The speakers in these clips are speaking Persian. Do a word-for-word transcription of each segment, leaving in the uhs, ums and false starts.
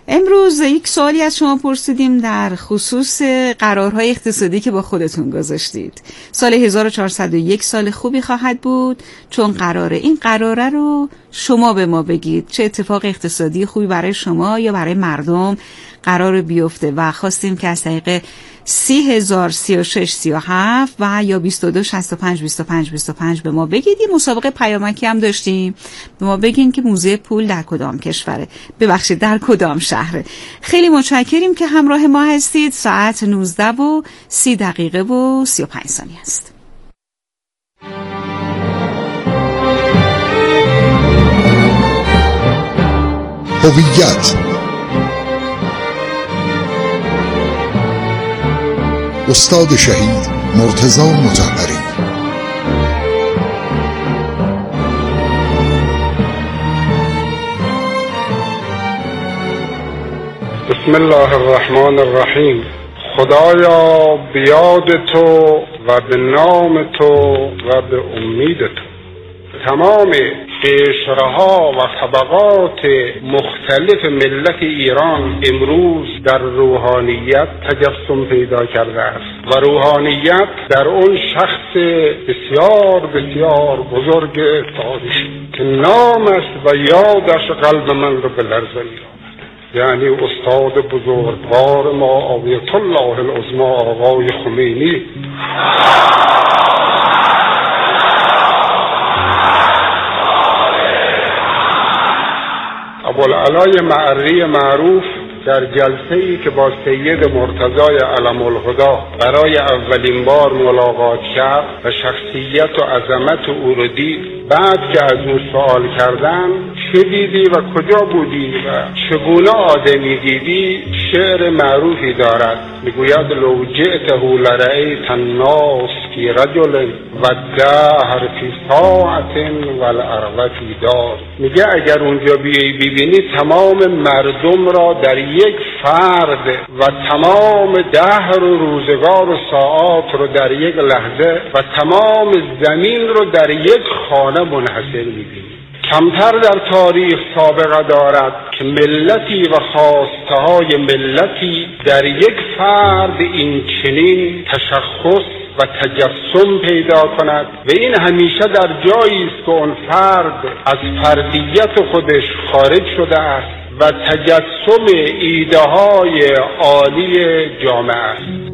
امروز یک سوالی از شما پرسیدیم در خصوص قرارهای اقتصادی که با خودتون گذاشتید. سال هزار و چهارصد و یک سال خوبی خواهد بود چون قراره این قراره رو شما به ما بگید چه اتفاق اقتصادی خوبی برای شما یا برای مردم قرار بیفته و خواستیم که از طریق سی هزار سی و شش سی و هفت و یا بیست و دو شصت و پنج بیست و پنج بیست و پنج به ما بگید. یه مسابقه پیامکی هم داشتیم، به ما بگین که موزه پول در کدام کشوره، ببخشید در کدام شهره. خیلی متشکریم که همراه ما هستید. ساعت نوزده و سی دقیقه و سی و پنج ثانیه است. هویت استاد شهید مرتضی مطهری. بسم الله الرحمن الرحیم. خدایا بیاد تو و به نام تو و به امید تو تمام قشرها و طبقات مختلف ملت ایران امروز در روحانیت تجسم پیدا کرده است و روحانیت در اون شخص بسیار بسیار بزرگ تاریخی که نامش و یادش قلب من رو به لرزه می‌آورد، یعنی استاد بزرگوار ما آیت الله العظمی آقای خمینی. ابوالعلای معری معروف در جلسه‌ای که با سید مرتضی علم الهدی برای اولین بار ملاقات کرد و شخصیت و عظمت او رو دید، بعد که از او سوال کردن چه دیدی و کجا بودی و چگونه آدمی دیدی، شعر معروفی دارد میگوید لو جئته لرأیت الناس فی رجل و الدهر فی ساعة و الارض فی دار. میگه اگر اونجا بیایی ببینی تمام مردم را در یک فرد و تمام دهر و روزگار و ساعات رو در یک لحظه و تمام زمین رو در یک خانه منحصر میبینی. کمتر در تاریخ سابقه دارد که ملتی و خواسته های ملتی در یک فرد این چنین تشخص و تجسم پیدا کند و این همیشه در جایی است که اون فرد از فردیت خودش خارج شده است و تجسم ایده های عالی جامعه است.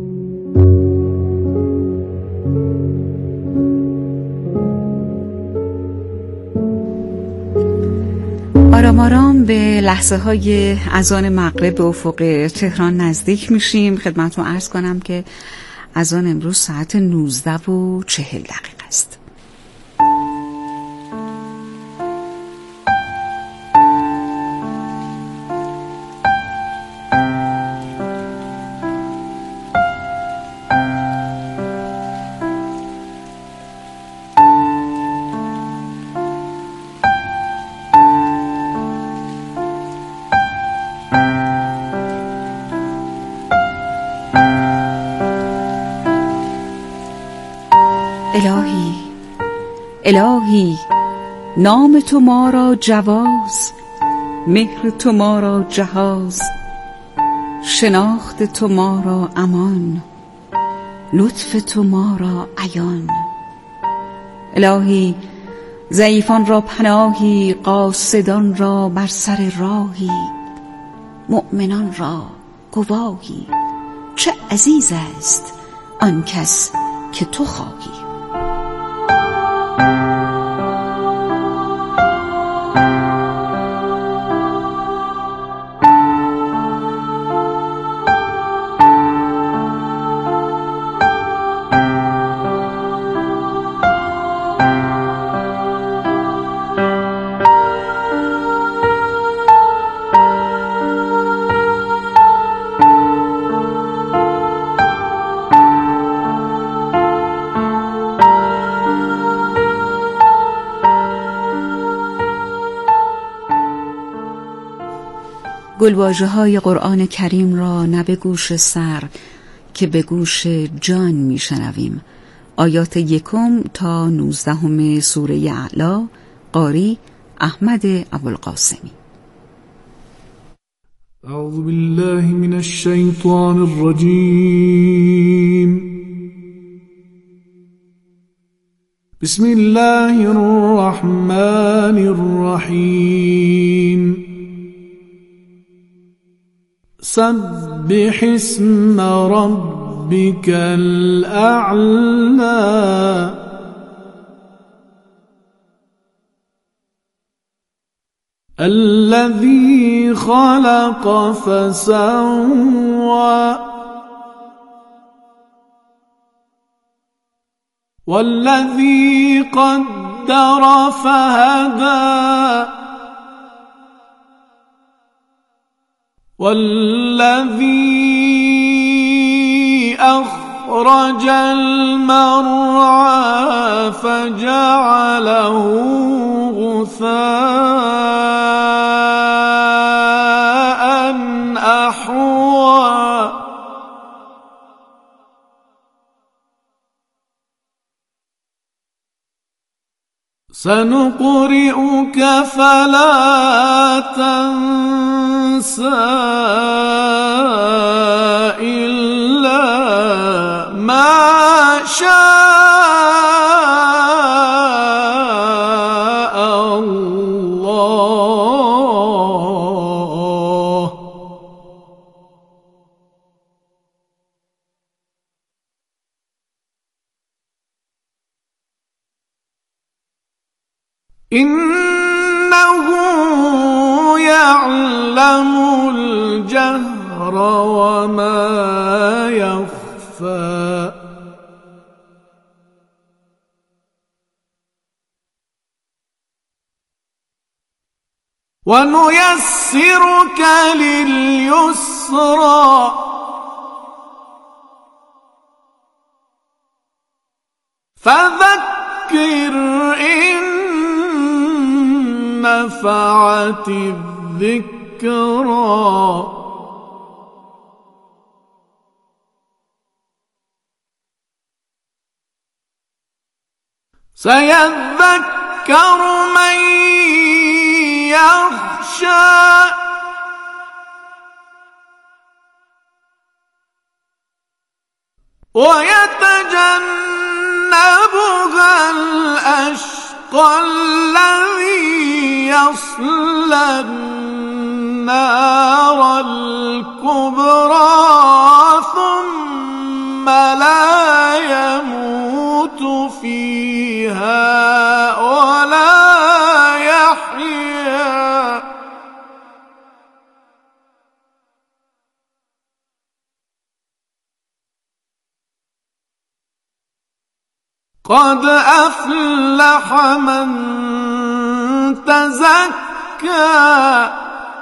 آرام آرام به لحظه های اذان مغرب به افق تهران نزدیک میشیم. خدمتتون عرض کنم که اذان امروز ساعت نوزده و چهل دقیقه است. الهی الهی نام تو ما را جواز، مهر تو ما را جهاز، شناخت تو ما را امان، لطف تو ما را عیان. الهی ضعیفان را پناهی، قاصدان را بر سر راهی، مؤمنان را گواهی. چه عزیز است آن کس که تو خواهی. گلواژه های قرآن کریم را نه به گوش سر که به گوش جان می شنویم. آیات یکم تا نوزدهم سوره اعلی. قاری احمد ابوالقاسمی. أعوذ بالله من الشيطان الرجيم. بسم الله الرحمن الرحيم. سبح اسم ربك الأعلى الذي خلق فسوى والذي قدر فهدى والذي أخرج المرعى فجعله غثاء أحوى سنقرئك فلا تنسى إلا ما شاء الله. إنه يعلم الجهر وما يخفى ونيسرك لليسرى فذكر إن نفعت الذكرى سيذكر من يخشى ويتجنبها الأشقى الذي يصلى النار الكبرى ثم لا يموت فيها ولا يحيا. قد أفلح من تزكى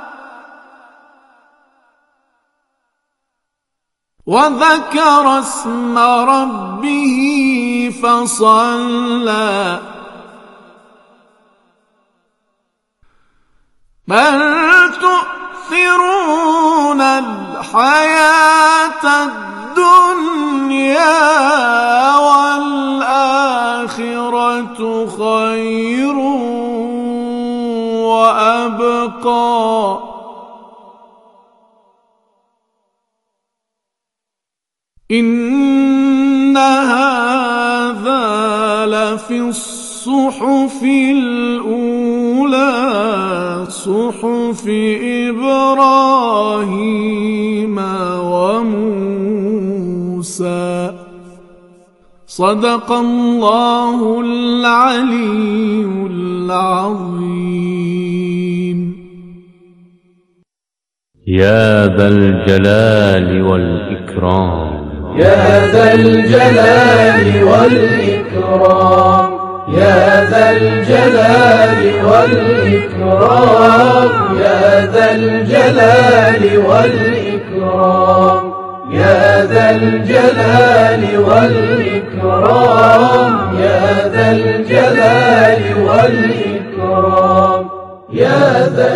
وذكر اسم ربه فصلى بل تؤثرون الحياة الدنيا والآخرة خير وأبقى إن هذا لفي الصحف الأولى صحف إبراهيم وموسى. صدق الله العلي العظيم. يا ذا الجلال والإكرام يا ذا الجلال والإكرام يا ذا الجلال والإكرام يا ذا الجلال والإكرام يا ذا الجلال والإكرام يا ذا الجلال والإكرام يا ذا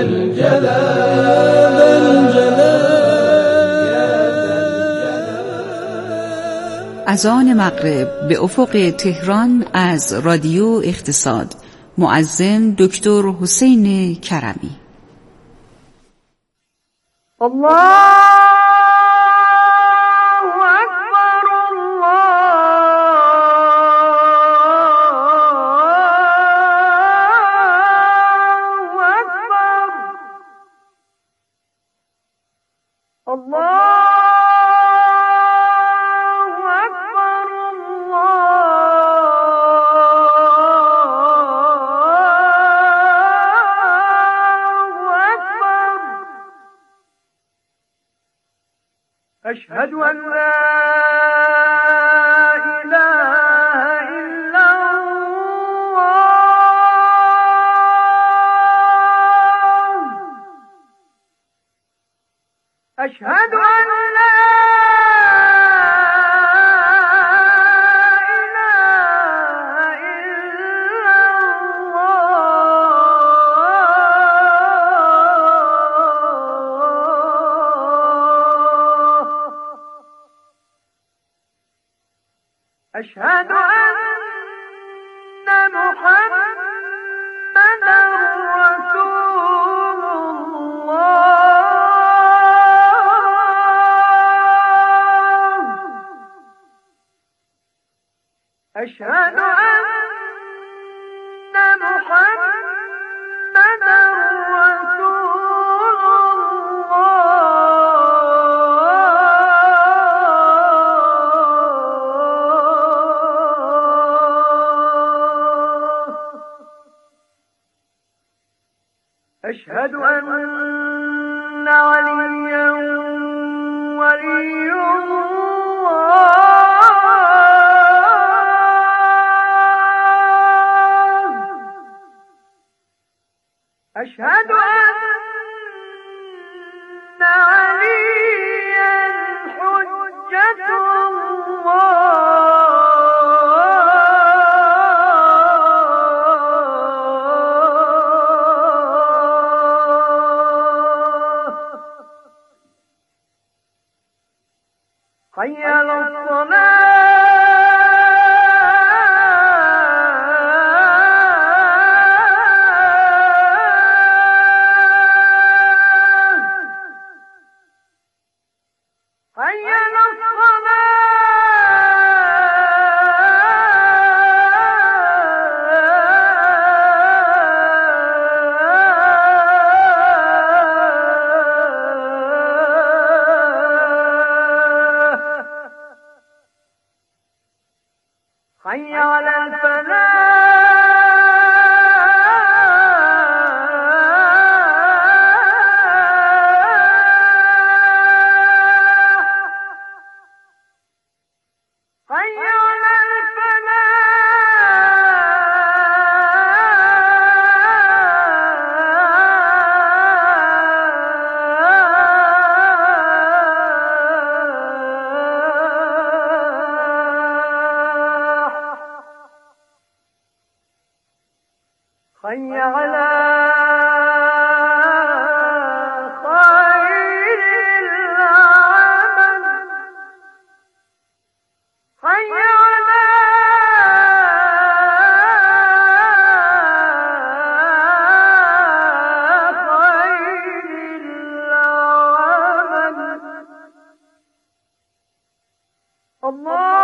الجلال. از آن مغرب به افق تهران از رادیو اقتصاد، مؤذن دکتر حسین کرمی. أشهد أن لا إله إلا الله. أشهد أن لا أشهد أن محمدًا رسول الله. أشهد أن محمدًا رسول أشهد أن عليا ولي الله. أشهد أن عليا حجة الله. حي على الصلاة. حي على حي على الفلاح. حي على حي على خير العمل. حي على خير العمل. الله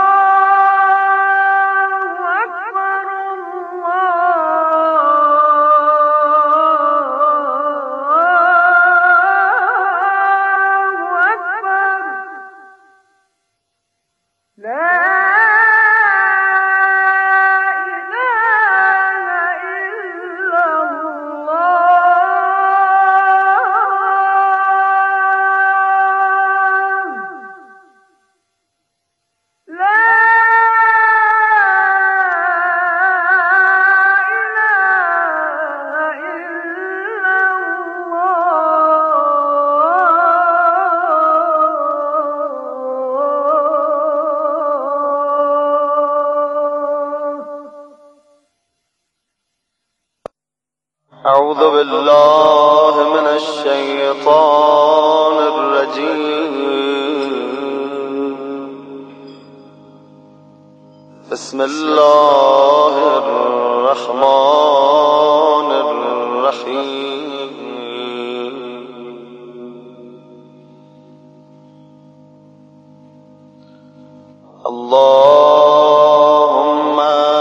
أعوذ بالله من الشيطان الرجيم. بسم الله الرحمن الرحيم. اللهم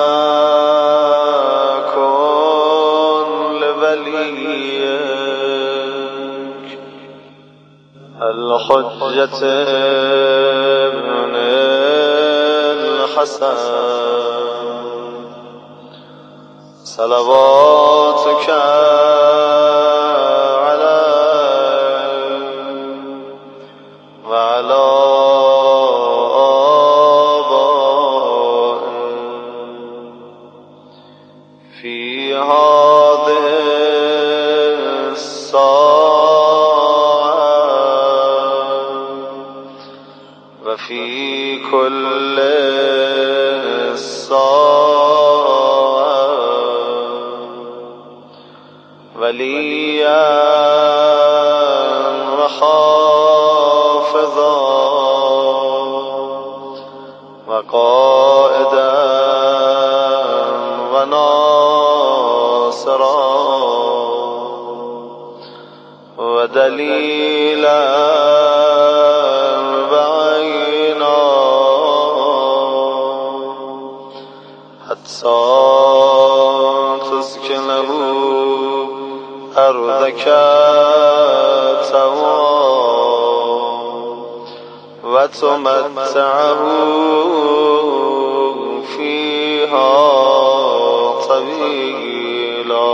كن لوليك الحجة ابن الحسن صلواتك كل الصاع وليا وحافظا وقائدا وناصرا ودليلا تسكنه أرضك وتمتعه فيها طويلا.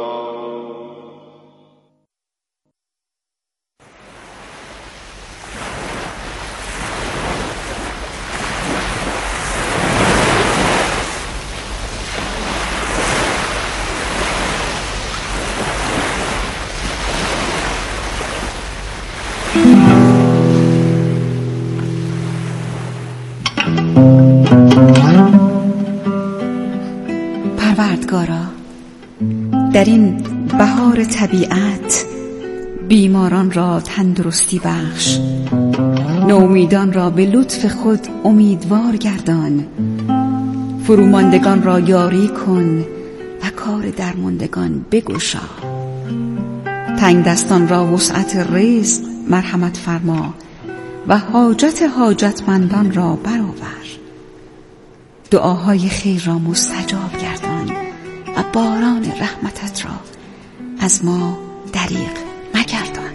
پروردگارا، در این بهار طبیعت بیماران را تندرستی بخش، نومیدان را به لطف خود امیدوار گردان، فروماندگان را یاری کن و کار درماندگان بگشا، تنگ دستان را وسعت رزق مرحمت فرما و حاجت حاجتمندان را برآور. دعاهای خیر را مستجاب گردان و باران رحمتت را از ما دریغ مگردان.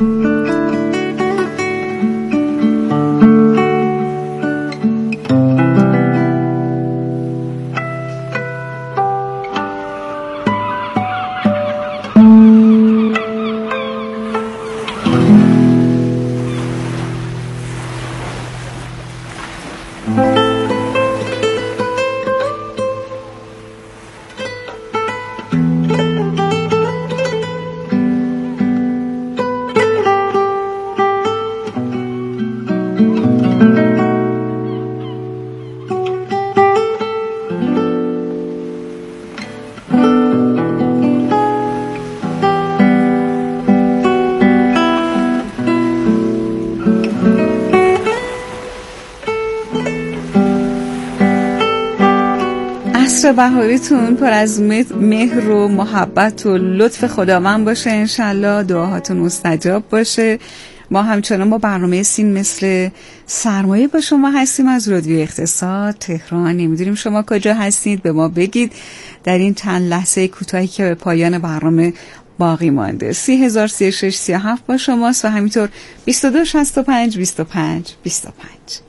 عصر بهاریتون پر از مهر و محبت و لطف خداوند باشه. انشالله دعاهاتون مستجاب باشه. ما همچنان با برنامه سین مثل سرمایه با شما هستیم از رادیو اقتصاد تهران. نمیدونیم شما کجا هستید، به ما بگید در این چند لحظه کوتاهی که به پایان برنامه باقی مانده. سی هزار سی و شش سی و هفت با شماست و همینطور بیست و دو شصت و پنج بیست و پنج بیست و پنج.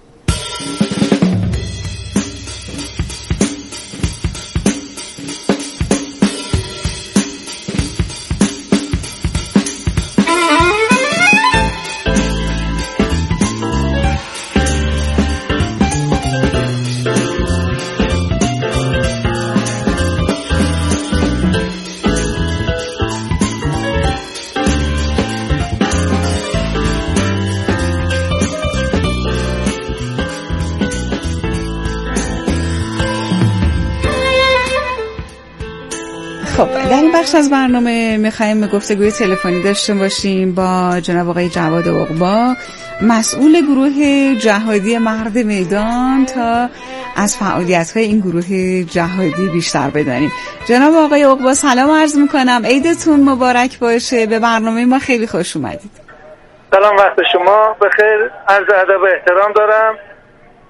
خب در این بخش از برنامه میخواییم گفتگوی تلفنی داشته باشیم با جناب آقای جواد عقبا، مسئول گروه جهادی مرد میدان، تا از فعالیت‌های این گروه جهادی بیشتر بدانیم. جناب آقای عقبا سلام عرض میکنم، عیدتون مبارک باشه، به برنامه ما خیلی خوش اومدید. سلام، وقت شما بخیر، عرض ادب و احترام دارم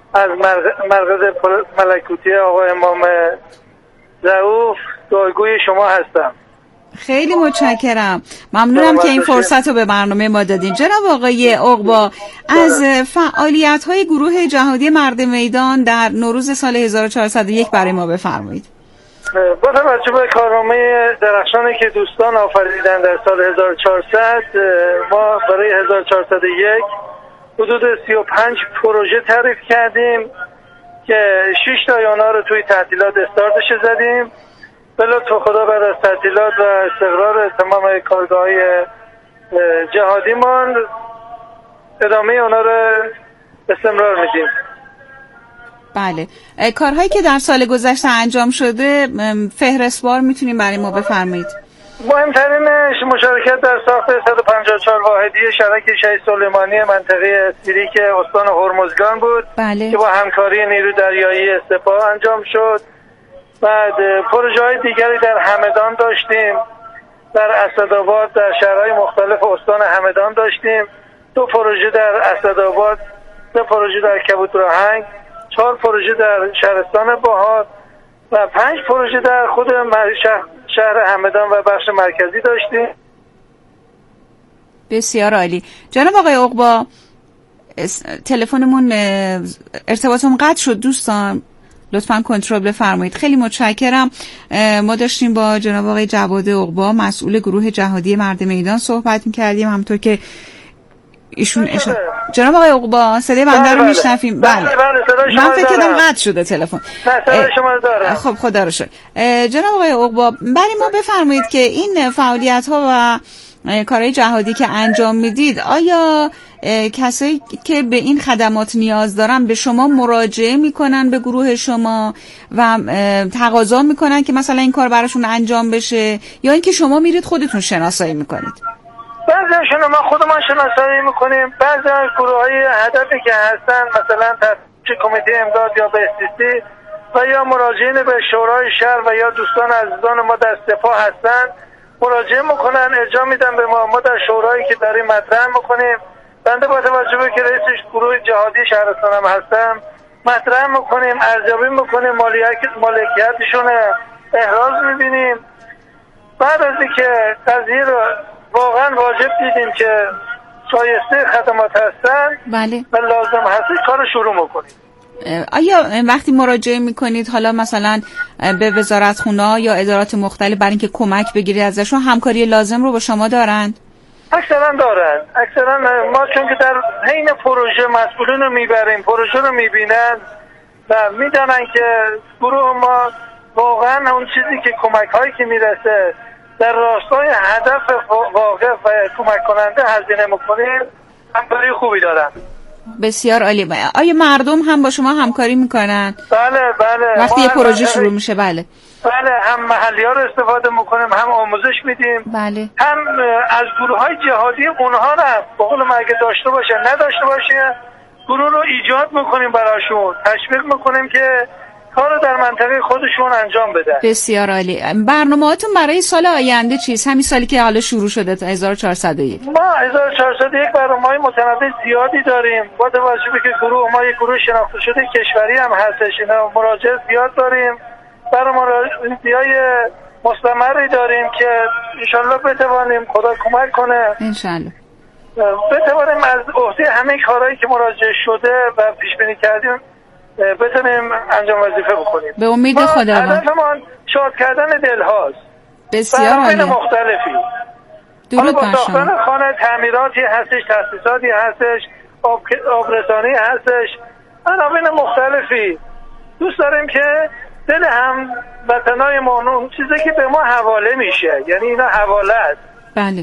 از مرکز ملکوتی آقا امام ضعوف دعاگوی شما هستم. خیلی متشکرم، ممنونم که این فرصت رو به برنامه ما دادین. جناب آقای عقبا، از فعالیت‌های گروه جهادی مرد میدان در نوروز سال هزار و چهارصد و یک برای ما بفرمایید. با توجه به کارنامه درخشانی که دوستان آفریدن در سال هزار و چهارصد، ما برای هزار و چهارصد و یک حدود سی و پنج پروژه تعریف کردیم که شش تا اونا رو توی تعطیلات استارتش زدیم. به لطف خدا بعد از تعطیلات و استقرار تمام کارگاه‌های جهادیمان ادامه اونا رو استمرار میدیم. بله، کارهایی که در سال گذشته انجام شده فهرستوار میتونیم برای ما بفرمایید؟ مهمترینش مشارکت در ساخت صد و پنجاه و چهار واحدی شرک شهید سلیمانی منطقه سیریک استان هرمزگان بود. بله. که با همکاری نیروی دریایی سپاه انجام شد. بعد پروژه های دیگری در همدان داشتیم، در اسدآباد، در شهرهای مختلف استان همدان داشتیم، دو پروژه در اسدآباد، سه پروژه در کبوتراهنگ، چهار پروژه در شهرستان بهار و پنج پروژه در خود شهر, شهر همدان و بخش مرکزی داشتیم. بسیار عالی. جناب آقای عقبا، تلفنمون ارتباطمون قطع شد دوستان، لطفاً کنترل بفرمایید. خیلی متشکرم. ما داشتیم با جناب آقای جواد عقبا مسئول گروه جهادی مرد میدان صحبت می‌کردیم، همونطور که ایشون اشاره. جناب آقای عقبا صدای بنده رو میشنویم؟ بله. من فکر کردم قطع شده تلفن. صدای شما رو دارم. خب خدا رو شکر. جناب آقای عقبا، برای ما بفرمایید که این فعالیت‌ها و کارهای جهادی که انجام میدید، آیا کسایی که به این خدمات نیاز دارن به شما مراجعه میکنن، به گروه شما و تقاضا میکنن که مثلا این کار براشون انجام بشه، یا اینکه شما میرید خودتون شناسایی میکنید؟ بعضیشون ما خودمان شناسایی میکنیم، بعضی از گروه های هدفی که هستن مثلا تشکیل کمیته امداد یا به استیستی و یا مراجعین به شورای شهر و یا دوستان عزیزان ما در سپاه هستن مراجعه میکنن، ارجاع میدن به ما. ما در شورایی که داریم مطرح میکنیم، بنده با توجه به که رئیس گروه جهادی شهرستانم هستم مطرح میکنیم، ارزیابی میکنیم، مالکیتشون احراز میبینیم. بعد از اینکه قضیه رو واقعا واجب دیدیم که شایسته خدمات هستن بله. و لازم هست کار شروع میکنیم. آیا وقتی مراجعه میکنید حالا مثلا به وزارتخونه‌ها یا ادارات مختلف برای اینکه کمک بگیرید ازشون، همکاری لازم رو با شما دارند؟ اکثرا دارن. اکثرا ما چون که در حین پروژه مسئولین رو میبریم، پروژه رو میبینن و میدانن که گروه ما واقعا اون چیزی که کمک هایی که میرسه در راستای هدف واقع و کمک کننده هزینه میکنیم، همکاری خوبی دارن. بسیار عالی. آیا مردم هم با شما همکاری میکنن؟ بله بله. وقتی یه پروژه شروع میشه؟ بله بله، هم محلی ها رو استفاده میکنیم، هم آموزش میدیم، بله. هم از گروه های جهادی اونها رو بقول ما اگه داشته باشه نداشته باشه گروه رو ایجاد میکنیم براشون، تشویق میکنیم که کار در منطقه خودشون انجام بده. بسیار عالی. برنامه‌هاتون برای سال آینده چیست؟ همین سالی که حالا شروع شده تا هزار و چهارصد و یک. ما هزار و چهارصد و یک برنامه‌های متنوع زیادی داریم. با توجه به که گروه ما یک گروه شناخته شده کشوری هم هستش، اینا مراجعه زیاد داریم. برنامه‌های مستمری داریم که انشالله بتوانیم، خدا کمک کنه انشالله بتوانیم از عهده همه کارهایی که مراجعه شده و پیش بینی کردیم بتونیم انجام وظیفه بکنیم. به امید خدا. هدفمان شاد کردن دل هاست. بسیار عالی. مختلفی. درود بر شما. ساختن خانه تعمیراتی هستش، تاسیساتی هستش، آب آبرسانی هستش، عناوین مختلفی. دوست داریم که دل هم وطنای ما اون چیزی که به ما حواله میشه، یعنی اینا حواله است، بله،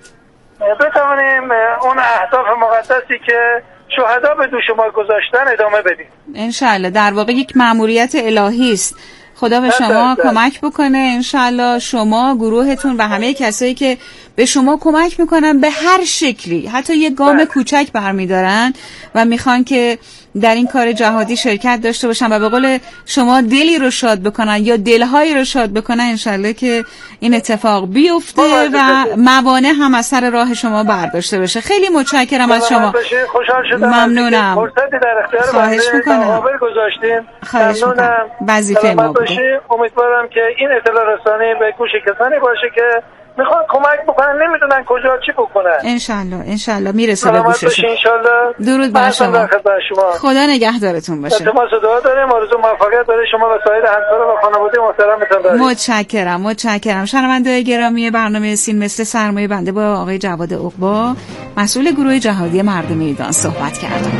بتوانیم اون اهداف مقدسی که شهدا به دوش ما گذاشتن ادامه بدیم. انشالله. در واقع یک مأموریت الهی است. خدا به شما کمک بکنه انشالله. شما، گروهتون و همه کسایی که به شما کمک میکنن به هر شکلی، حتی یه گام بله. کوچک برمیدارن و میخوان که در این کار جهادی شرکت داشته باشن و به قول شما دلی رو شاد بکنن یا دلهایی رو شاد بکنن. انشالله که این اتفاق بیفته و موانع هم از سر راه شما برداشته بشه. خیلی متشکرم از شما. خوشحال شدم. ممنونم. فرصتی در اختیار خواهش میکنم. مقابل گذاشتین. خواهش میکنم. وظیفه ما بوده. امیدوارم که این اطلاع رسانی به گوش کسانی باشه که میخوان کمک بکنن، نمیدونن کجا چی بکنن. انشالله انشالله میرسه به گوششون. انشالله. درود بر شما. شما. خدا نگهدارتون باشه. تماس دعا داریم. آرزو موفقیت برای شما و سایر همکاران و خانواده محترمتون داریم. متشکرم متشکرم. شنونده‌های گرامی برنامه سین مثل سرمایه بنده با آقای جواد عقبا، مسئول گروه جهادی مردم ایران صحبت کردم.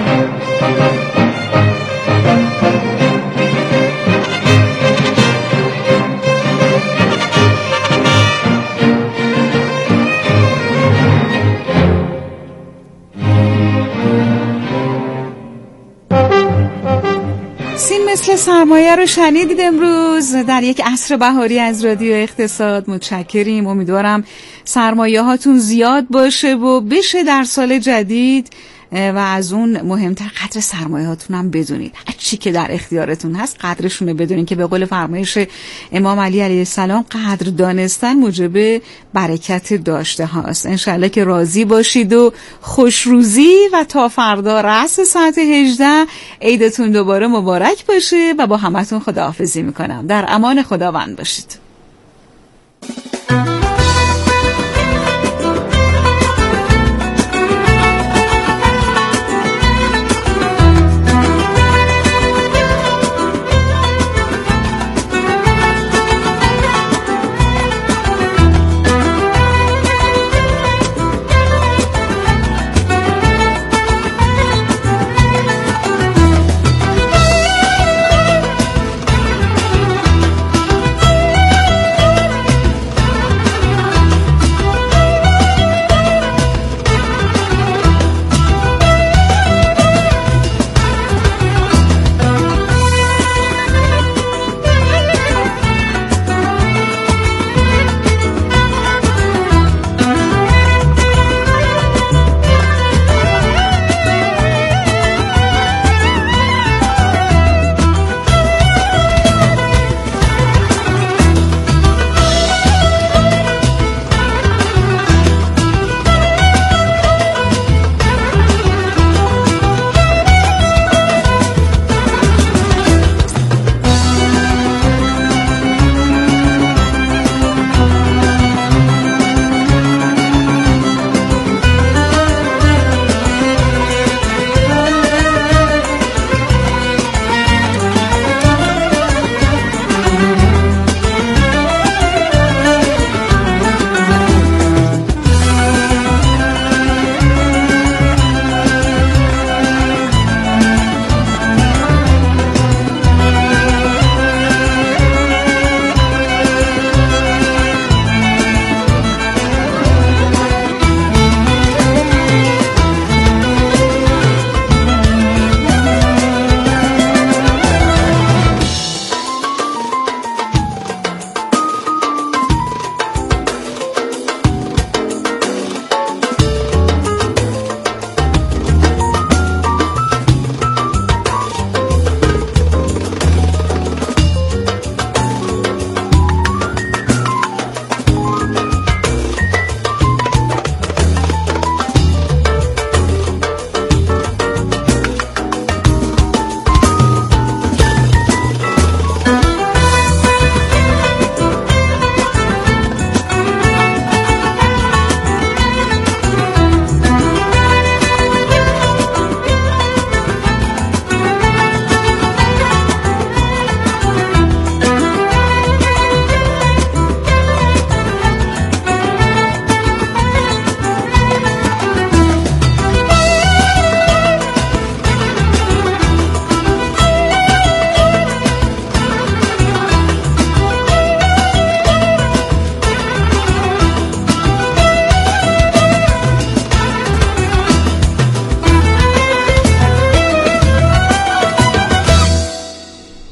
سین مثل سرمایه رو شنیدید امروز در یک عصر بهاری از رادیو اقتصاد. متشکریم. امیدوارم سرمایه هاتون زیاد باشه و بشه در سال جدید و از اون مهمتر قدر سرمایه هاتون هم بدونید. هر چی که در اختیارتون هست قدرشونه بدونید که به قول فرمایش امام علی علیه السلام قدر دانستن موجب برکت داشته هاست. انشالله که راضی باشید و خوش روزی و تا فردا رأس ساعت هجده عیدتون دوباره مبارک باشه و با همتون خداحافظی میکنم. در امان خداوند باشید.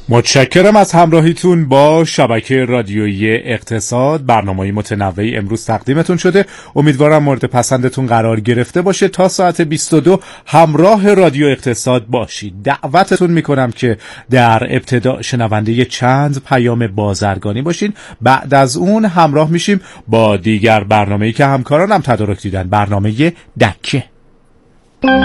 متشکرم از همراهیتون با شبکه رادیویی اقتصاد. برنامه‌ای متنوعی امروز تقدیمتون شده. امیدوارم مورد پسندتون قرار گرفته باشه. تا ساعت بیست و دو همراه رادیو اقتصاد باشید. دعوتتون میکنم که در ابتدا شنونده چند پیام بازرگانی باشین. بعد از اون همراه میشیم با دیگر برنامه‌ای که همکارانم تدارک دیدن، برنامه دکه.